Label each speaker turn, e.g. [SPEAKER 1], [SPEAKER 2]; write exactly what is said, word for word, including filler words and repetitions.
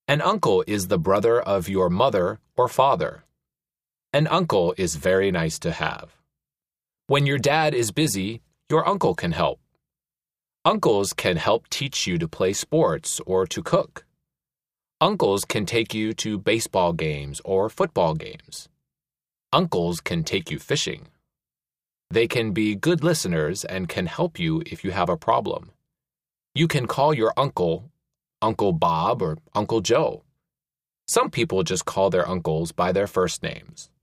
[SPEAKER 1] An uncle is the brother of your mother or father. An uncle is very nice to have. When your dad is busy, your uncle can help. Uncles can help teach you to play sports or to cook. Uncles can take you to baseball games or football games. Uncles can take you fishing. They can be good listeners and can help you if you have a problem. You can call your uncle Uncle Bob or Uncle Joe. Some people just call their uncles by their first names.